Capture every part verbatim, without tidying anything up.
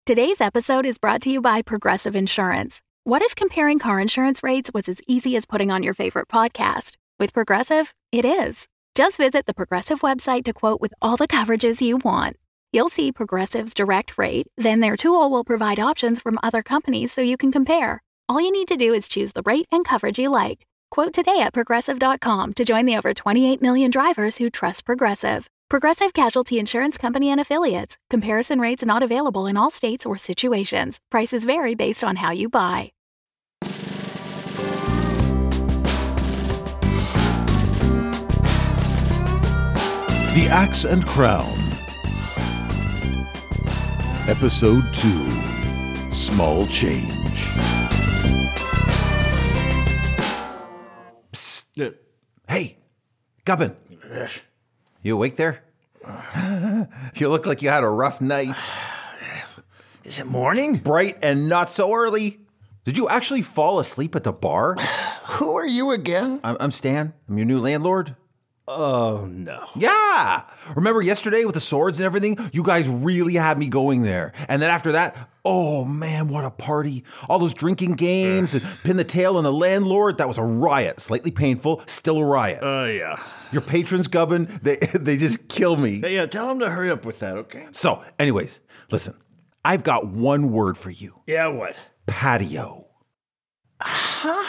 Today's episode is brought to you by Progressive Insurance. What if comparing car insurance rates was as easy as putting on your favorite podcast? With Progressive, it is. Just visit the Progressive website to quote with all the coverages you want. You'll see Progressive's direct rate, then their tool will provide options from other companies so you can compare. All you need to do is choose the rate and coverage you like. Quote today at progressive dot com to join the over twenty-eight million drivers who trust Progressive. Progressive Casualty Insurance Company and Affiliates. Comparison rates not available in all states or situations. Prices vary based on how you buy. The Axe and Crown. Episode two. Small Change. Psst. Hey, Gubbin. You awake there? You look like you had a rough night. Is it morning? Bright and not so early. Did you actually fall asleep at the bar? Who are you again? I'm, I'm Stan. I'm your new landlord. Oh, no. Yeah! Remember yesterday with the swords and everything? You guys really had me going there. And then after that, oh man, what a party. All those drinking games and pin the tail on the landlord. That was a riot. Slightly painful, still a riot. Oh, uh, yeah. Your patrons, Gubbin, they, they just kill me. Hey, yeah, tell them to hurry up with that, okay? So, anyways, listen. I've got one word for you. Yeah, what? Patio. Huh?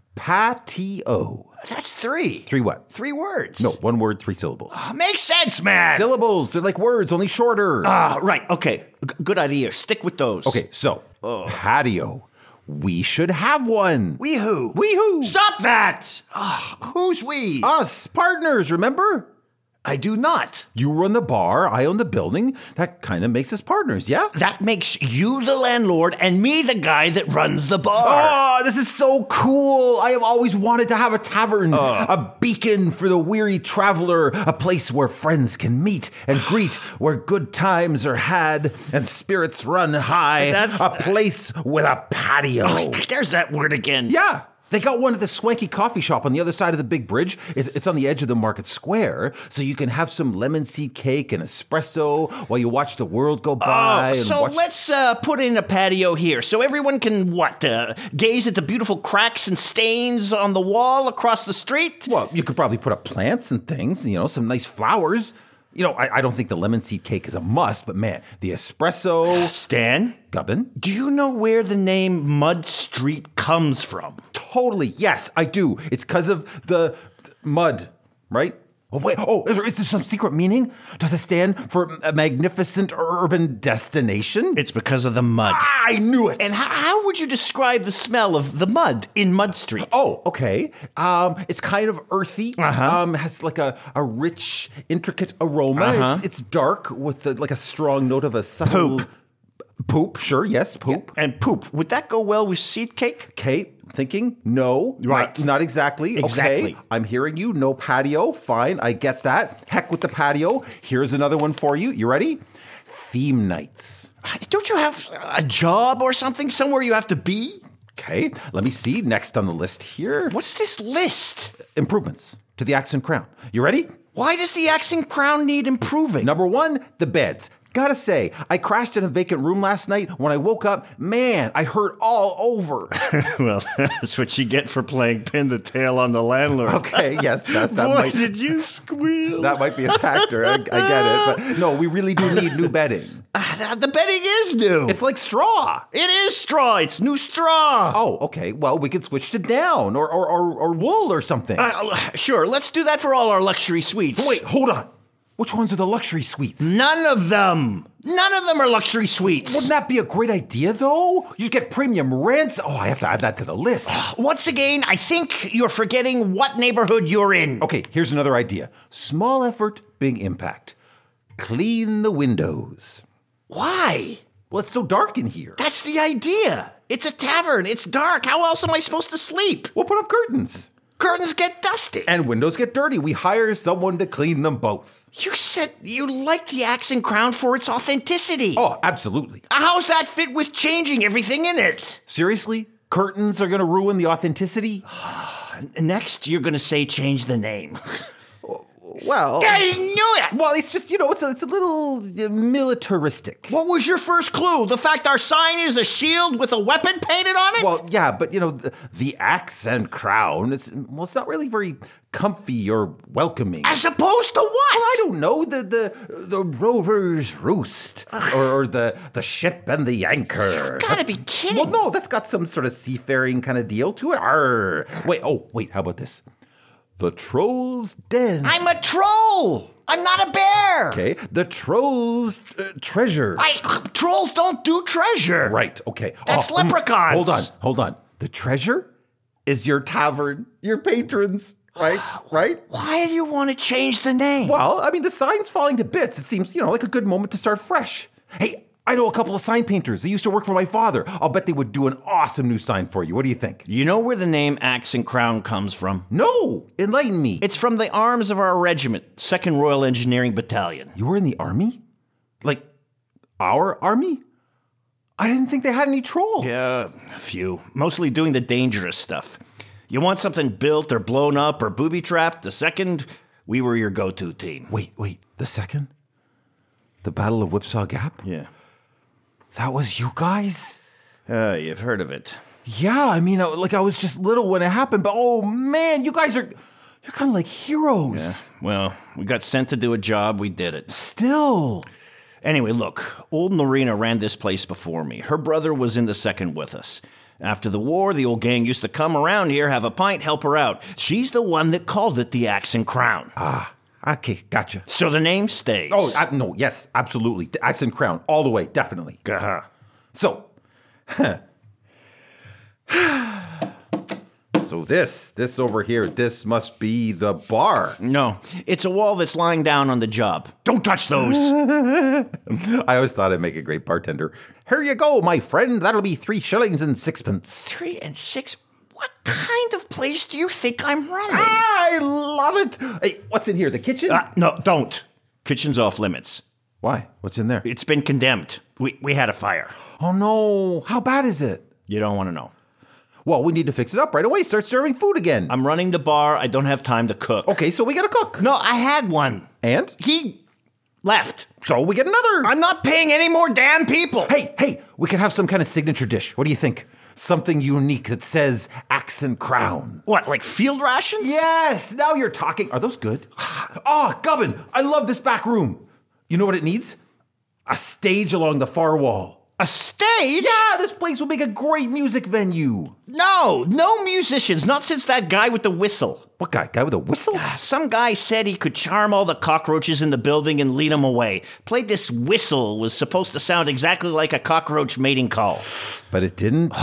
Patio. That's three. Three what? Three words. No, one word, three syllables. Oh, makes sense, man. Syllables. They're like words, only shorter. Ah, uh, right. Okay. G- good idea. Stick with those. Okay, so, oh. Patio. We should have one. We who? We who? Stop that. Oh, who's we? Us, partners, remember? I do not. You run the bar, I own the building. That kind of makes us partners, yeah? That makes you the landlord and me the guy that runs the bar. Oh, this is so cool. I have always wanted to have a tavern, uh. a beacon for the weary traveler, a place where friends can meet and greet, where good times are had and spirits run high. That's, a place with a patio. Oh, there's that word again. Yeah. They got one at the swanky coffee shop on the other side of the big bridge. It's on the edge of the market square, so you can have some lemon seed cake and espresso while you watch the world go by. Oh, and so watch- let's uh, put in a patio here so everyone can, what, uh, gaze at the beautiful cracks and stains on the wall across the street? Well, you could probably put up plants and things, you know, some nice flowers. You know, I, I don't think the lemon seed cake is a must, but man, the espresso... Stan? Gubbin? Do you know where the name Mud Street comes from? Totally, yes, I do. It's because of the mud, right? Oh, wait, oh, is there, is there some secret meaning? Does it stand for a magnificent urban destination? It's because of the mud. Ah, I knew it! And how, how would you describe the smell of the mud in Mud Street? Oh, okay. Um, it's kind of earthy. Uh-huh. Um, has like a, a rich, intricate aroma. Uh-huh. It's, it's dark with the, like a strong note of a subtle... Poop. Poop, sure, yes, poop. Yeah, and poop. Would that go well with seed cake? Kate, thinking, no. Right. Not, not exactly. Exactly. Okay, I'm hearing you. No patio. Fine, I get that. Heck with the patio. Here's another one for you. You ready? Theme nights. Don't you have a job or something? Somewhere you have to be? Okay, let me see. Next on the list here. What's this list? Improvements to the Axe and Crown. You ready? Why does the Axe and Crown need improving? Number one, the beds. Gotta say, I crashed in a vacant room last night. When I woke up, man, I hurt all over. Well, that's what you get for playing pin the tail on the landlord. Okay, yes, that's that. Boy, might, did you squeal? That might be a factor. I, I get it, but no, we really do need new bedding. Uh, the bedding is new. It's like straw. It is straw. It's new straw. Oh, okay. Well, we could switch to down or or or, or wool or something. Uh, sure, let's do that for all our luxury suites. Wait, hold on. Which ones are the luxury suites? None of them. None of them are luxury suites. Wouldn't that be a great idea, though? You get premium rents. Oh, I have to add that to the list. Once again, I think you're forgetting what neighborhood you're in. Okay, here's another idea. Small effort, big impact. Clean the windows. Why? Well, it's so dark in here. That's the idea. It's a tavern. It's dark. How else am I supposed to sleep? We'll put up curtains. Curtains get dusty. And windows get dirty. We hire someone to clean them both. You said you liked the Axe and Crown for its authenticity. Oh, absolutely. How's that fit with changing everything in it? Seriously? Curtains are going to ruin the authenticity? Next, you're going to say change the name. Well, I knew it! well, it's just, you know, it's a, it's a little uh, militaristic. What was your first clue? The fact our sign is a shield with a weapon painted on it? Well, yeah, but, you know, the, the axe and crown, it's, well, it's not really very comfy or welcoming. As opposed to what? Well, I don't know, the the, the rover's roost, or, or the, the ship and the anchor. You gotta be kidding. Well, no, that's got some sort of seafaring kind of deal to it. Arr. Wait, oh, wait, how about this? The Troll's Den. I'm a troll! I'm not a bear! Okay, the Troll's uh, Treasure. I, trolls don't do treasure. Right, okay. That's Oh, mm, leprechauns. Hold on, hold on. The treasure is your tavern, your patrons, right? Right? Why do you want to change the name? Well, I mean, the sign's falling to bits. It seems, you know, like a good moment to start fresh. Hey, I know a couple of sign painters. They used to work for my father. I'll bet they would do an awesome new sign for you. What do you think? You know where the name Axe and Crown comes from? No, enlighten me. It's from the arms of our regiment, second Royal Engineering Battalion. You were in the army? Like, our army? I didn't think they had any trolls. Yeah, a few. Mostly doing the dangerous stuff. You want something built or blown up or booby-trapped, the second, we were your go-to team. Wait, wait, the second? The Battle of Whipsaw Gap? Yeah. That was you guys? Uh, you've heard of it. Yeah, I mean, like, I was just little when it happened, but oh man, you guys are, you're kind of like heroes. Yeah. Well, we got sent to do a job, we did it. Still. Anyway, look, old Norina ran this place before me. Her brother was in the second with us. After the war, the old gang used to come around here, have a pint, help her out. She's the one that called it the Axe and Crown. Ah, okay, gotcha. So the name stays. Oh, uh, no, yes, absolutely. The Axe and Crown, all the way, definitely. Uh-huh. So, huh. So this, this over here, this must be the bar. No, it's a wall that's lying down on the job. Don't touch those. I always thought I'd make a great bartender. Here you go, my friend. That'll be three shillings and sixpence. Three and six? What kind of place do you think I'm running? I love it. Hey, what's in here? The kitchen? Uh, no, don't. Kitchen's off limits. Why? What's in there? It's been condemned. We we had a fire. Oh no! How bad is it? You don't want to know. Well, we need to fix it up right away. Start serving food again. I'm running the bar. I don't have time to cook. Okay, so we gotta cook. No, I had one. And? He left. So we get another. I'm not paying any more damn people. Hey, hey, we could have some kind of signature dish. What do you think? Something unique that says Axe and Crown. What, like field rations? Yes, now you're talking. Are those good? Oh, Gubbin, I love this back room. You know what it needs? A stage along the far wall. A stage? Yeah, this place will make a great music venue. No, no musicians, not since that guy with the whistle. What guy? Guy with a whistle? Some guy said he could charm all the cockroaches in the building and lead them away. Played this whistle, was supposed to sound exactly like a cockroach mating call. But it didn't?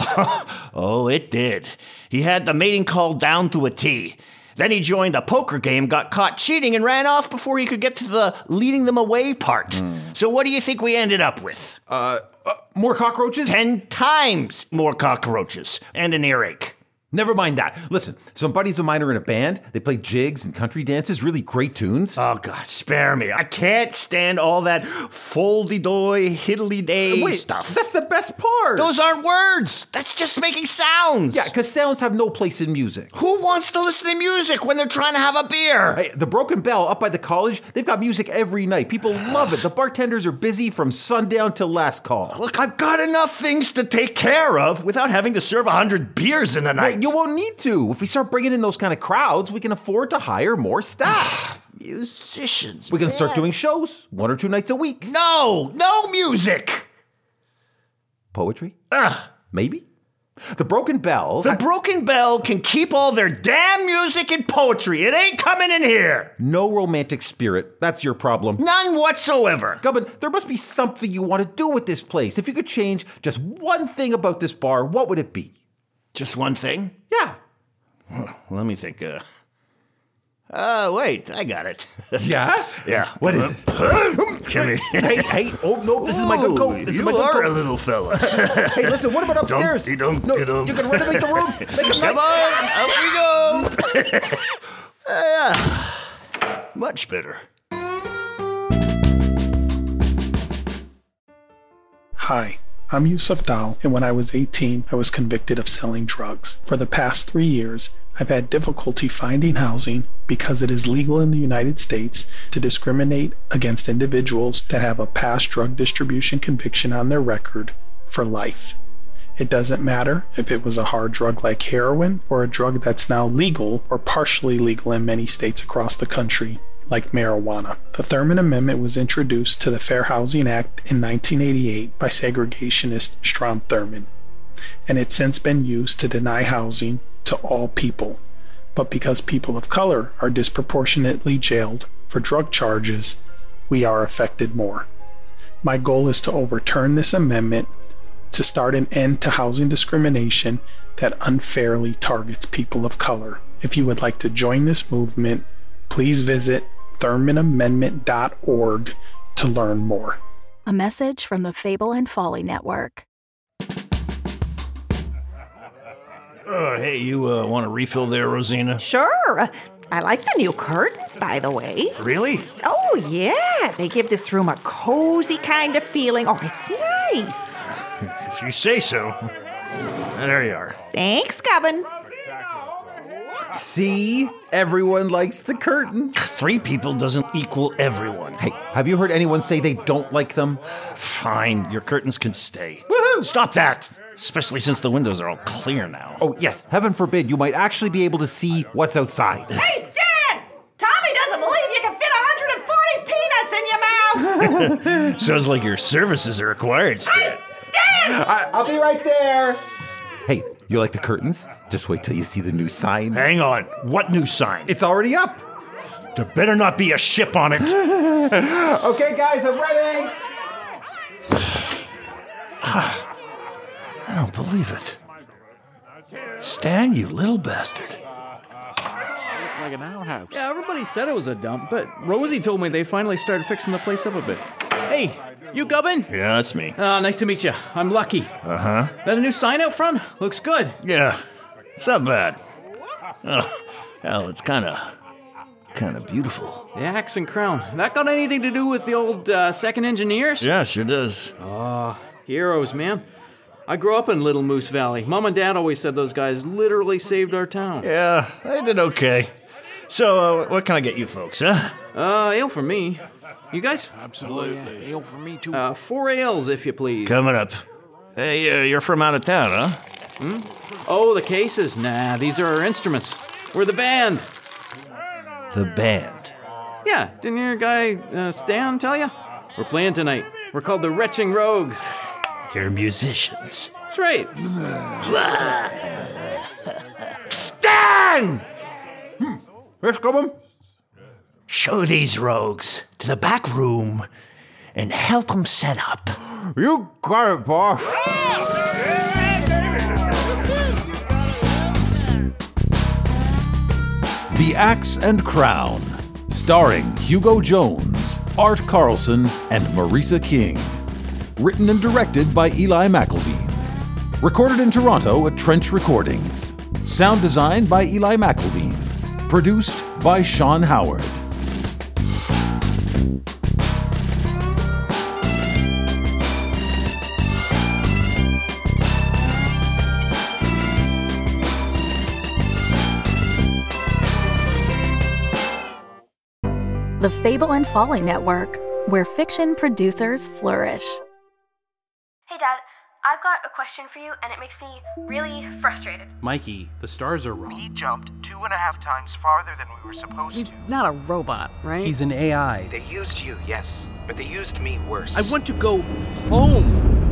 Oh, it did. He had the mating call down to a T. Then he joined a poker game, got caught cheating, and ran off before he could get to the leading them away part. Mm. So what do you think we ended up with? Uh, uh more cockroaches? Ten times more cockroaches. And an earache. Never mind that. Listen, some buddies of mine are in a band. They play jigs and country dances, really great tunes. Oh, God, spare me. I can't stand all that foldy-doy, hiddly-day Wait, stuff. That's the best part. Those aren't words. That's just making sounds. Yeah, because sounds have no place in music. Who wants to listen to music when they're trying to have a beer? Hey, the Broken Bell up by the college, they've got music every night. People love it. The bartenders are busy from sundown till last call. Look, I've got enough things to take care of without having to serve a hundred beers in a night. Well, you won't need to. If we start bringing in those kind of crowds, we can afford to hire more staff. Musicians. We can man. start doing shows one or two nights a week. No, no music. Poetry? Ugh. Maybe? The Broken Bell. The I- Broken Bell can keep all their damn music and poetry. It ain't coming in here. No romantic spirit. That's your problem. None whatsoever. Gubbin, there must be something you want to do with this place. If you could change just one thing about this bar, what would it be? Just one thing? Yeah. Well, let me think. Uh, uh wait, I got it. Yeah? Yeah. What is it? Come here. Hey, hey, oh, no, this is my good coat. This you is my good are coat. a little fella. Hey, listen, what about upstairs? Dum, no, dum. you can renovate the rooms. Make them Come nice. on, up we go. uh, yeah. Much better. Hi, I'm Yusuf Dal, and when I was eighteen, I was convicted of selling drugs. For the past three years, I've had difficulty finding housing because it is legal in the United States to discriminate against individuals that have a past drug distribution conviction on their record for life. It doesn't matter if it was a hard drug like heroin or a drug that's now legal or partially legal in many states across the country, like marijuana. The Thurmond Amendment was introduced to the Fair Housing Act in nineteen eighty-eight by segregationist Strom Thurmond, and it's since been used to deny housing to all people. But because people of color are disproportionately jailed for drug charges, we are affected more. My goal is to overturn this amendment to start an end to housing discrimination that unfairly targets people of color. If you would like to join this movement, please visit thurmond amendment dot org to learn more. A message from the Fable and Folly Network. Uh, hey, you uh, want a refill there, Rosina? Sure. I like the new curtains, by the way. Really? Oh, yeah. They give this room a cozy kind of feeling. Oh, it's nice. If you say so. There you are. Thanks, Gubbin. See? Everyone likes the curtains. Three people doesn't equal everyone. Hey, have you heard anyone say they don't like them? Fine, your curtains can stay. Woohoo! Stop that! Especially since the windows are all clear now. Oh, yes. Heaven forbid you might actually be able to see what's outside. Hey, Stan! Tommy doesn't believe you can fit one hundred forty peanuts in your mouth. Sounds like your services are required, Stan. Hey, Stan! I- I'll be right there. Hey, you like the curtains? Just wait till you see the new sign. Hang on. What new sign? It's already up. There better not be a ship on it. Okay, guys, I'm ready. I don't believe it. Stan, you little bastard. Like an outhouse. Yeah, everybody said it was a dump, but Rosie told me they finally started fixing the place up a bit. Hey, you Gubbin? Yeah, that's me. Ah, nice to meet you. I'm Lucky. Uh-huh. That a new sign out front? Looks good. Yeah, it's not bad. Oh, hell, it's kind of, kind of beautiful. The axe and crown. That got anything to do with the old uh, second engineers? Yeah, sure does. Oh, heroes, man. I grew up in Little Moose Valley. Mom and Dad always said those guys literally saved our town. Yeah, they did okay. So, uh, what can I get you folks, huh? Uh, ale for me. You guys? Absolutely. Oh, yeah. Ale for me, too. Uh, four ales, if you please. Coming up. Hey, uh, you're from out of town, huh? Hmm? Oh, the cases? Nah, these are our instruments. We're the band. The band? Yeah, didn't your guy, uh, Stan, tell you? We're playing tonight. We're called the Retching Rogues. You're musicians. That's right. Stan! Hmm. Let's go, them. Show these rogues to the back room and help them set up. You got it, boss. The Axe and Crown, starring Hugo Jones, Art Carlson, and Marisa King. Written and directed by Eli McElveen. Recorded in Toronto at Trench Recordings. Sound design by Eli McElveen. Produced by Sean Howard. The Fable and Folly Network, where fiction producers flourish. Hey, Dad, I've got a question for you, and it makes me really frustrated. Mikey, the stars are wrong. We jumped two and a half times farther than we were supposed He's to. He's not a robot, right? He's an A I. They used you, yes, but they used me worse. I want to go home.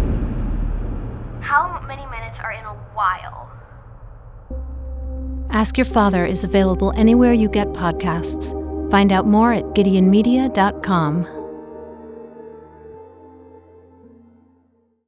How many minutes are in a while? Ask Your Father is available anywhere you get podcasts. Find out more at gideon media dot com.